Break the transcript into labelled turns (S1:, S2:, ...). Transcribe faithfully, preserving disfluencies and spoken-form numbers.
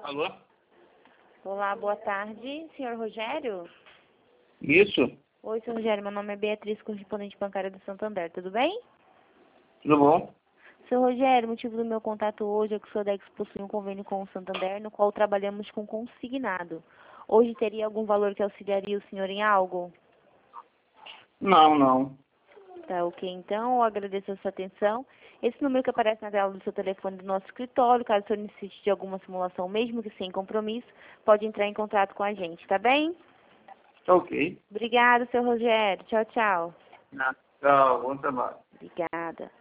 S1: Alô?
S2: Olá, boa tarde, senhor Rogério?
S1: Isso?
S2: Oi, senhor Rogério, meu nome é Beatriz, correspondente bancária do Santander, tudo bem?
S1: Tudo bom?
S2: Senhor Rogério, o motivo do meu contato hoje é que o Sodex possui um convênio com o Santander, no qual trabalhamos com consignado. Hoje teria algum valor que auxiliaria o senhor em algo?
S1: Não, não.
S2: Tá ok, então, eu agradeço a sua atenção. Esse número que aparece na tela do seu telefone do nosso escritório, caso o senhor necessite de alguma simulação, mesmo que sem compromisso, pode entrar em contato com a gente, tá bem?
S1: Ok.
S2: Obrigada, senhor Rogério. Tchau, tchau.
S1: Tchau, bom trabalho.
S2: Obrigada.